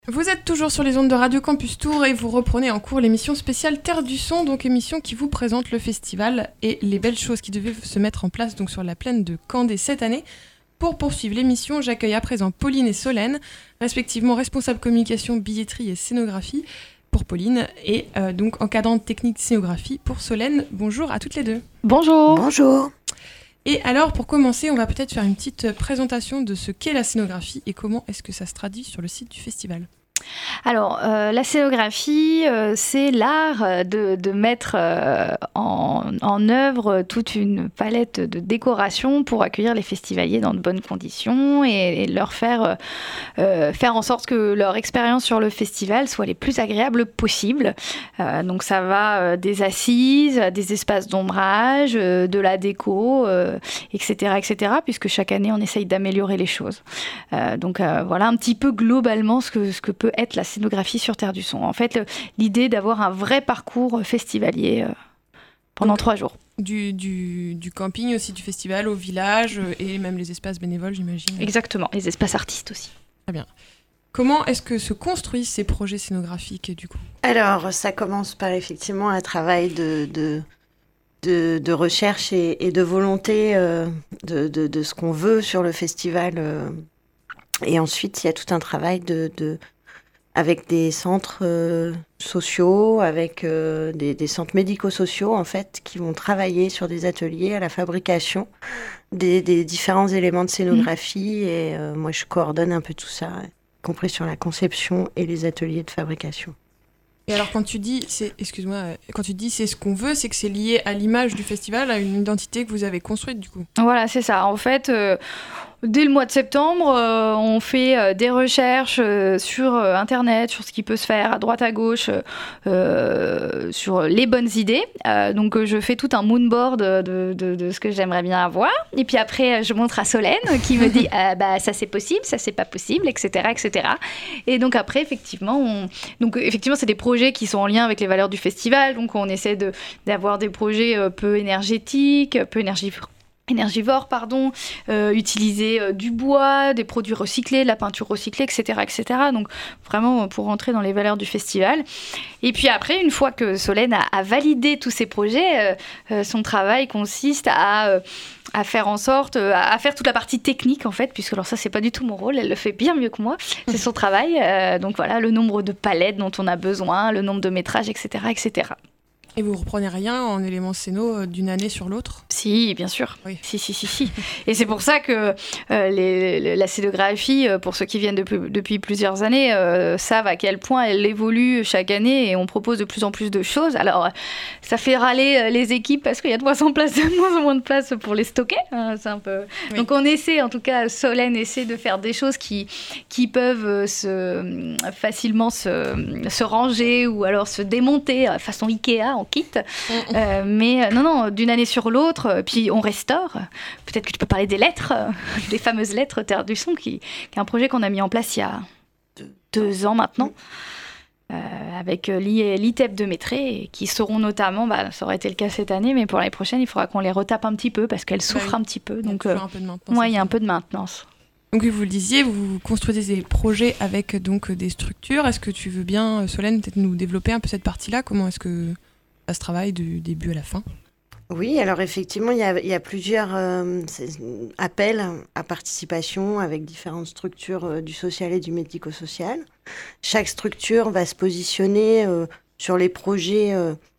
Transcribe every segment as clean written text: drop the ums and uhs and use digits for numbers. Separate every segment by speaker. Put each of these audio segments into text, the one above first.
Speaker 1: Vous êtes toujours sur les ondes de Radio Campus Tours et vous reprenez en cours l'émission spéciale Terre du Son, donc émission qui vous présente le festival et les belles choses qui devaient se mettre en place donc sur la plaine de Candé cette année. Pour poursuivre l'émission, j'accueille à présent Pauline et Solène, respectivement responsables communication, billetterie et scénographie pour Pauline et donc encadrante technique scénographie pour Solène. Bonjour à toutes les deux.
Speaker 2: Bonjour.
Speaker 3: Bonjour.
Speaker 1: Et alors, pour commencer, on va peut-être faire une petite présentation de ce qu'est la scénographie et comment est-ce que ça se traduit sur le site du festival.
Speaker 2: Alors, la scénographie, c'est l'art de mettre en œuvre toute une palette de décorations pour accueillir les festivaliers dans de bonnes conditions et leur faire en sorte que leur expérience sur le festival soit les plus agréables possibles. Donc, ça va des assises, des espaces d'ombrage, de la déco, etc., puisque chaque année, on essaye d'améliorer les choses. Donc, voilà un petit peu globalement ce que peut être la scénographie sur Terre du Son. En fait, l'idée d'avoir un vrai parcours festivalier pendant 3 jours.
Speaker 1: Du camping aussi, du festival, au village et même les espaces bénévoles, j'imagine.
Speaker 2: Exactement, les espaces artistes aussi.
Speaker 1: Très bien. Comment est-ce que se construisent ces projets scénographiques du coup ?
Speaker 3: Alors, ça commence par effectivement un travail de recherche et de volonté de ce qu'on veut sur le festival. Et ensuite, il y a tout un travail avec des centres sociaux, avec des centres médico-sociaux, en fait, qui vont travailler sur des ateliers à la fabrication des différents éléments de scénographie. Et moi, je coordonne un peu tout ça, y compris sur la conception et les ateliers de fabrication.
Speaker 1: Et alors, quand tu dis c'est ce qu'on veut, c'est que c'est lié à l'image du festival, à une identité que vous avez construite, du coup.
Speaker 2: Voilà, c'est ça. En fait... Dès le mois de septembre, on fait des recherches sur Internet, sur ce qui peut se faire à droite à gauche, sur les bonnes idées. Donc, je fais tout un moodboard de ce que j'aimerais bien avoir. Et puis après, je montre à Solène qui me dit ça c'est possible, ça c'est pas possible, etc., etc. Et donc après, effectivement, c'est des projets qui sont en lien avec les valeurs du festival. Donc, on essaie d'avoir des projets peu énergétiques, peu énergivores, utiliser du bois, des produits recyclés, de la peinture recyclée, etc., etc. Donc, vraiment pour rentrer dans les valeurs du festival. Et puis après, une fois que Solène a validé tous ces projets, son travail consiste à faire en sorte, à faire toute la partie technique, en fait, puisque alors ça, c'est pas du tout mon rôle, elle le fait bien mieux que moi, c'est son travail. Donc voilà, le nombre de palettes dont on a besoin, le nombre de métrages, etc., etc.
Speaker 1: Et vous reprenez rien en éléments scéno d'une année sur l'autre ?
Speaker 2: Si, bien sûr.
Speaker 1: Oui.
Speaker 2: Si. Et c'est pour ça que la scénographie, pour ceux qui viennent depuis plusieurs années, savent à quel point elle évolue chaque année et on propose de plus en plus de choses. Alors, ça fait râler les équipes parce qu'il y a de moins en moins de place pour les stocker. C'est un peu... Oui. Donc, on essaie, en tout cas, Solène essaie de faire des choses qui peuvent facilement se ranger ou alors se démonter façon Ikea, en kit, mais non, d'une année sur l'autre, puis on restaure. Peut-être que tu peux parler des lettres, des fameuses lettres Terre du Son, qui est un projet qu'on a mis en place il y a 2 ans maintenant, avec l'ITEP de Métré, qui seront notamment, ça aurait été le cas cette année, mais pour l'année prochaine, il faudra qu'on les retape un petit peu, parce qu'elles souffrent un petit peu. Donc,
Speaker 1: il y a un peu de maintenance.
Speaker 2: Il y a un peu de maintenance.
Speaker 1: Donc vous le disiez, vous construisez des projets avec donc des structures. Est-ce que tu veux bien, Solène, peut-être nous développer un peu cette partie-là ? Comment est-ce que ça se travaille du début à la fin ?
Speaker 3: Oui, alors effectivement, il y a plusieurs appels à participation avec différentes structures du social et du médico-social. Chaque structure va se positionner sur les projets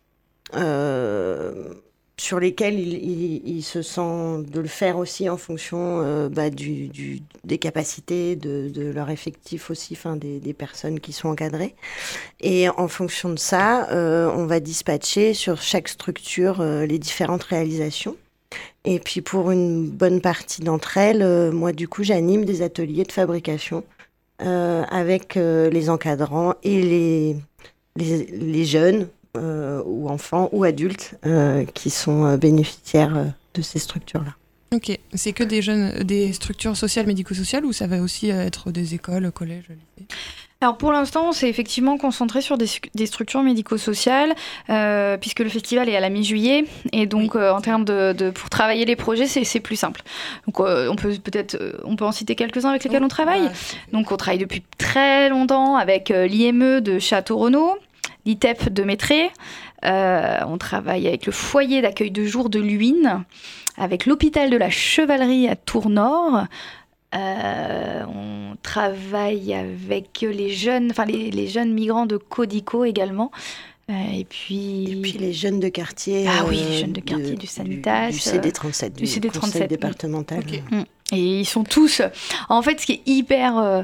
Speaker 3: sur lesquels il se sent de le faire aussi en fonction des capacités, de leur effectif aussi, des personnes qui sont encadrées. Et en fonction de ça, on va dispatcher sur chaque structure les différentes réalisations. Et puis pour une bonne partie d'entre elles, moi du coup j'anime des ateliers de fabrication avec les encadrants et les jeunes, ou enfants ou adultes qui sont bénéficiaires de ces structures-là.
Speaker 1: Ok, c'est que des structures sociales, médico-sociales, ou ça va aussi être des écoles, collèges, lycées ?
Speaker 2: Alors pour l'instant, on s'est effectivement concentré sur des structures médico-sociales, puisque le festival est à la mi-juillet, et donc en termes pour travailler les projets, c'est plus simple. Donc on peut en citer quelques-uns avec lesquels on travaille. Donc on travaille depuis très longtemps avec l'IME de Château-Renaud, l'ITEP de Métré, on travaille avec le foyer d'accueil de jour de Luynes, avec l'hôpital de la Chevalerie à Tours-Nord. On travaille avec les jeunes migrants de Codico également. Et puis
Speaker 3: les jeunes de quartier.
Speaker 2: Les jeunes de quartier du Sanitas.
Speaker 3: Du CD37, du
Speaker 2: CD37
Speaker 3: conseil départemental.
Speaker 2: Okay. Et ils sont tous... En fait, ce qui est hyper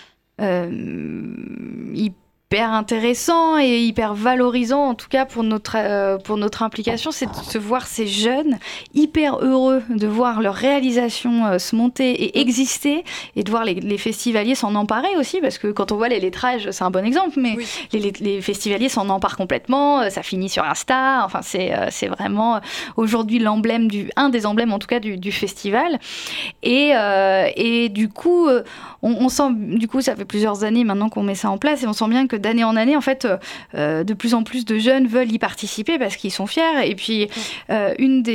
Speaker 2: intéressant et hyper valorisant, en tout cas pour notre implication, c'est de se voir ces jeunes hyper heureux de voir leur réalisation se monter et exister, et de voir les festivaliers s'en emparer aussi, parce que quand on voit les lettrages, c'est un bon exemple, mais les festivaliers s'en emparent complètement, ça finit sur Insta, enfin c'est vraiment aujourd'hui un des emblèmes en tout cas du festival, et du coup on sent, du coup ça fait plusieurs années maintenant qu'on met ça en place, et on sent bien que d'année en année, en fait, de plus en plus de jeunes veulent y participer parce qu'ils sont fiers. Et puis, un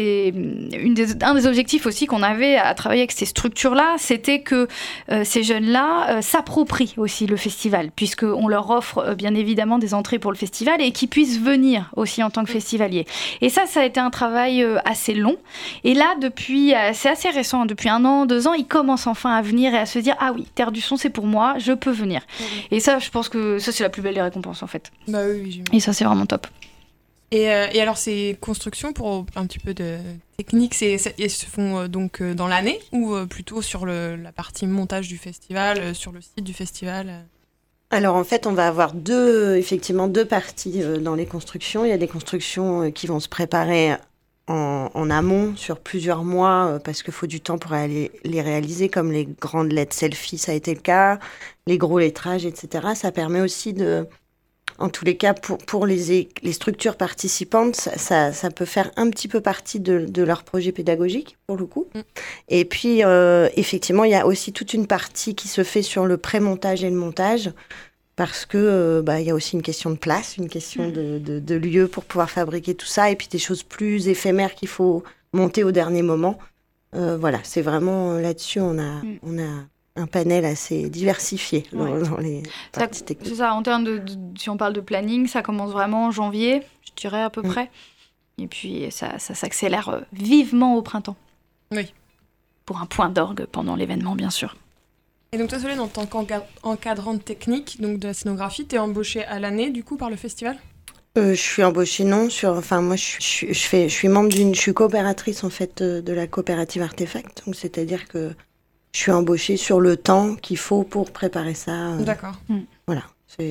Speaker 2: des objectifs aussi qu'on avait à travailler avec ces structures-là, c'était que ces jeunes-là s'approprient aussi le festival, puisqu'on leur offre bien évidemment des entrées pour le festival, et qu'ils puissent venir aussi en tant que festivaliers. Et ça a été un travail assez long. Et là, c'est assez récent, depuis 1 an, 2 ans, ils commencent enfin à venir et à se dire « Ah oui, Terre du Son, c'est pour moi, je peux venir. » Et ça, je pense que ça, c'est la plus belle des récompenses, en fait.
Speaker 1: Bah oui,
Speaker 2: et ça, c'est vraiment top.
Speaker 1: Et alors, ces constructions, pour un petit peu de technique, elles se font donc dans l'année, ou plutôt sur la partie montage du festival, sur le site du festival?
Speaker 3: Alors en fait, on va avoir deux parties dans les constructions. Il y a des constructions qui vont se préparer en amont sur plusieurs mois, parce qu'il faut du temps pour aller les réaliser, comme les grandes lettres selfie, ça a été le cas, les gros lettrages, etc. Ça permet aussi en tous les cas, pour les structures participantes, ça peut faire un petit peu partie de leur projet pédagogique, pour le coup. Et puis, effectivement, il y a aussi toute une partie qui se fait sur le pré-montage et le montage, parce que il y a aussi une question de place, une question de lieu pour pouvoir fabriquer tout ça, et puis des choses plus éphémères qu'il faut monter au dernier moment. Voilà, c'est vraiment là-dessus, on a un panel assez diversifié dans les parties techniques.
Speaker 2: C'est ça, en termes si on parle de planning, ça commence vraiment en janvier, je dirais à peu près. Et puis ça s'accélère vivement au printemps.
Speaker 1: Oui.
Speaker 2: Pour un point d'orgue pendant l'événement, bien sûr.
Speaker 1: Et donc toi, Solène, en tant qu'encadrante technique donc de la scénographie, t'es embauchée à l'année, du coup, par le festival ?
Speaker 3: Je suis embauchée, non. Moi, je suis membre je suis coopératrice, en fait, de la coopérative Artefact. Donc, c'est-à-dire que je suis embauchée sur le temps qu'il faut pour préparer ça.
Speaker 1: D'accord.
Speaker 3: Voilà,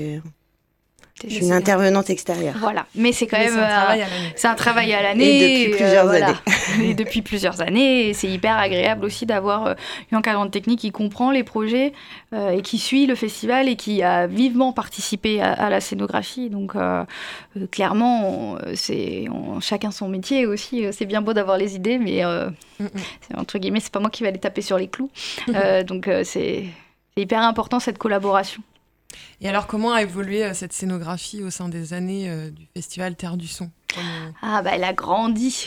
Speaker 3: je suis une intervenante extérieure.
Speaker 2: Voilà, mais c'est quand même
Speaker 1: c'est un travail à l'année.
Speaker 3: Et depuis plusieurs années.
Speaker 2: Et depuis plusieurs années, et c'est hyper agréable aussi d'avoir une encadrante technique qui comprend les projets et qui suit le festival et qui a vivement participé à la scénographie. Donc clairement, chacun son métier aussi. C'est bien beau d'avoir les idées, mais entre guillemets, c'est pas moi qui vais aller taper sur les clous. Donc c'est hyper important, cette collaboration.
Speaker 1: Et alors, comment a évolué cette scénographie au sein des années du festival Terre du Son ?
Speaker 2: Elle a grandi.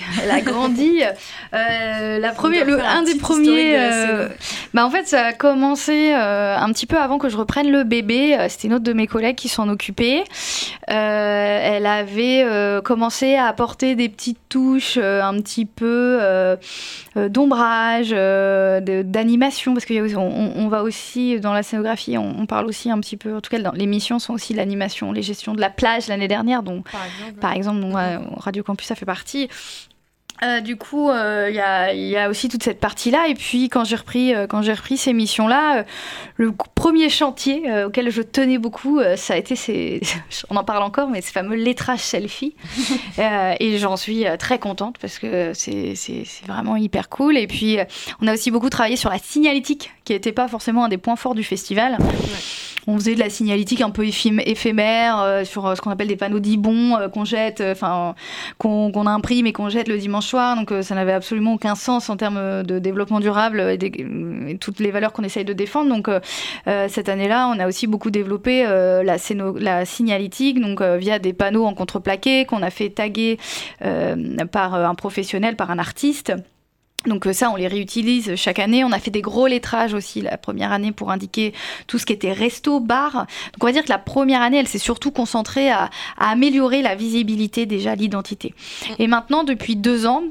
Speaker 2: Un des premiers. En fait, ça a commencé un petit peu avant que je reprenne le bébé. C'était une autre de mes collègues qui s'en occupait. Elle avait commencé à apporter des petites touches un petit peu d'ombrage, d'animation, parce qu'on va aussi dans la scénographie, on parle aussi un petit peu, en tout cas dans l'émission, sont aussi l'animation, les gestions de la plage l'année dernière, donc par exemple Radio Campus ça fait partie. Du coup, il y a aussi toute cette partie-là. Et puis, quand j'ai repris ces missions-là, le premier chantier auquel je tenais beaucoup, ça a été on en parle encore, mais ces fameux lettrages selfie. Et j'en suis très contente parce que c'est vraiment hyper cool. Et puis, on a aussi beaucoup travaillé sur la signalétique qui n'était pas forcément un des points forts du festival. On faisait de la signalétique un peu éphémère sur ce qu'on appelle des panneaux d'Ibon qu'on jette, qu'on imprime et qu'on jette le dimanche soir. Donc ça n'avait absolument aucun sens en termes de développement durable et toutes les valeurs qu'on essaye de défendre. Donc cette année-là, on a aussi beaucoup développé la signalétique, donc via des panneaux en contreplaqué qu'on a fait taguer par un professionnel, par un artiste. Donc ça, on les réutilise chaque année. On a fait des gros lettrages aussi la première année pour indiquer tout ce qui était resto, bar. Donc on va dire que la première année, elle s'est surtout concentrée à améliorer la visibilité, déjà l'identité. Et maintenant, depuis 2 ans,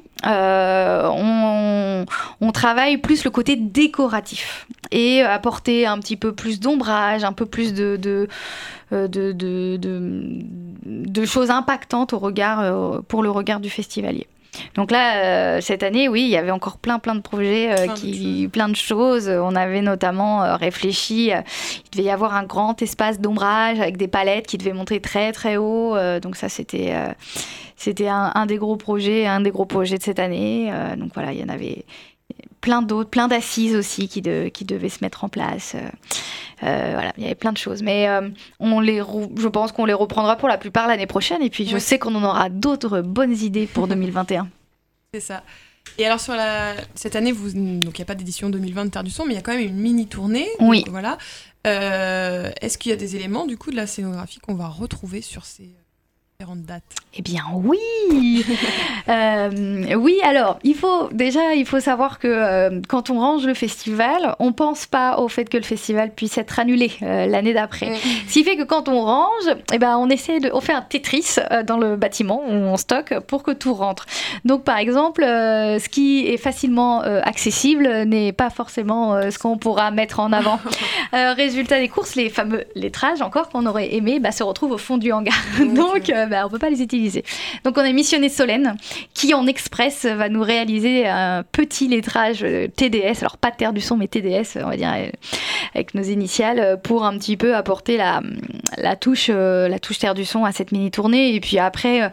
Speaker 2: on travaille plus le côté décoratif et apporter un petit peu plus d'ombrage, un peu plus de choses impactantes pour le regard du festivalier. Donc là, cette année, oui, il y avait encore plein de projets, plein de choses. On avait notamment réfléchi, il devait y avoir un grand espace d'ombrage avec des palettes qui devaient monter très très haut. Donc ça, c'était un des gros projets de cette année. Donc voilà, il y en avait plein d'autres, plein d'assises aussi qui devaient se mettre en place. Voilà, il y avait plein de choses. Mais je pense qu'on les reprendra pour la plupart l'année prochaine. Et puis, je sais qu'on en aura d'autres bonnes idées pour 2021.
Speaker 1: C'est ça. Et alors, cette année, donc il n'y a pas d'édition 2020 de Terre du Son, mais il y a quand même une mini-tournée.
Speaker 2: Oui.
Speaker 1: Donc, voilà. Est-ce qu'il y a des éléments, du coup, de la scénographie qu'on va retrouver sur ces différentes dates ?
Speaker 2: Eh bien oui. Oui, alors il faut savoir que quand on range le festival, on pense pas au fait que le festival puisse être annulé l'année d'après. Ce qui fait que quand on range, on fait un Tetris dans le bâtiment où on stocke pour que tout rentre. Donc par exemple, ce qui est facilement accessible n'est pas forcément ce qu'on pourra mettre en avant. Résultat des courses, les fameux lettrages encore qu'on aurait aimé se retrouvent au fond du hangar. Donc on peut pas les utiliser. Donc on a missionné Solène qui en express va nous réaliser un petit lettrage TDS, alors pas Terre du Son mais TDS on va dire avec nos initiales pour un petit peu apporter la touche Terre du Son à cette mini tournée. Et puis après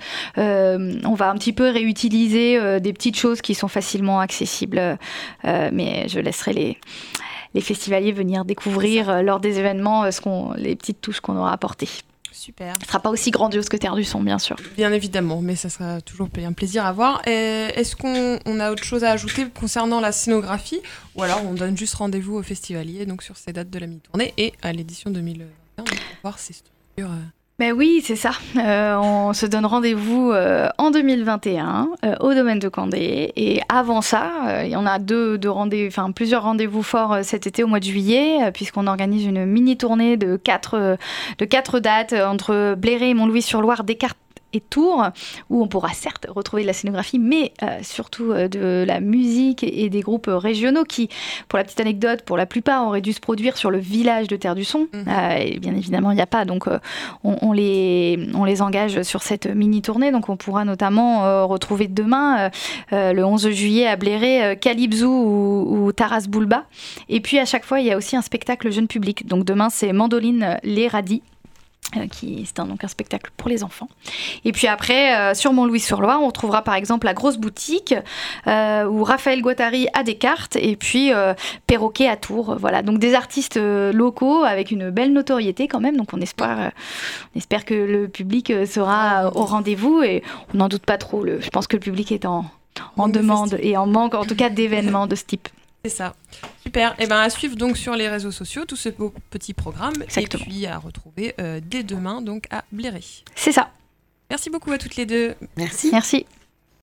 Speaker 2: on va un petit peu réutiliser des petites choses qui sont facilement accessibles, mais je laisserai les festivaliers venir découvrir lors des événements les petites touches qu'on aura apportées.
Speaker 1: Super.
Speaker 2: Ce ne sera pas aussi grandiose que Terre du Son, bien sûr.
Speaker 1: Bien évidemment, mais ça sera toujours un plaisir à voir. Est-ce qu'on a autre chose à ajouter concernant la scénographie, ou alors on donne juste rendez-vous aux festivaliers donc sur ces dates de la mini-tournée et à l'édition 2021 pour voir ces structures
Speaker 2: Ben oui, c'est ça. On se donne rendez-vous en 2021 au domaine de Candé. Et avant ça, il y en a plusieurs rendez-vous forts cet été au mois de juillet, puisqu'on organise une mini-tournée de 4 dates entre Bléré et Montlouis-sur-Loire, Descartes et Tours, où on pourra certes retrouver de la scénographie, mais surtout de la musique et des groupes régionaux qui, pour la petite anecdote, pour la plupart auraient dû se produire sur le village de Terre du Son. Et bien évidemment, il n'y a pas, donc on les engage sur cette mini-tournée. Donc on pourra notamment retrouver demain, le 11 juillet à Bléré, Calypso ou Taras Bulba. Et puis à chaque fois, il y a aussi un spectacle jeune public. Donc demain, c'est Mandoline Les Radis. C'est un spectacle pour les enfants. Et puis après, sur Montlouis-sur-Loire, on retrouvera par exemple la Grosse Boutique, ou Raphaël Guattari à Descartes, et puis Perroquet à Tours. Voilà, donc des artistes locaux avec une belle notoriété quand même. Donc on espère que le public sera au rendez-vous, et on n'en doute pas trop. Je pense que le public est en demande et en manque en tout cas d'événements de ce type.
Speaker 1: C'est ça. Super. Et à suivre donc sur les réseaux sociaux tout ce beau petit programme. Exactement. Et puis à retrouver dès demain donc à Bléré.
Speaker 2: C'est ça.
Speaker 1: Merci beaucoup à toutes les deux.
Speaker 3: Merci.
Speaker 2: Merci.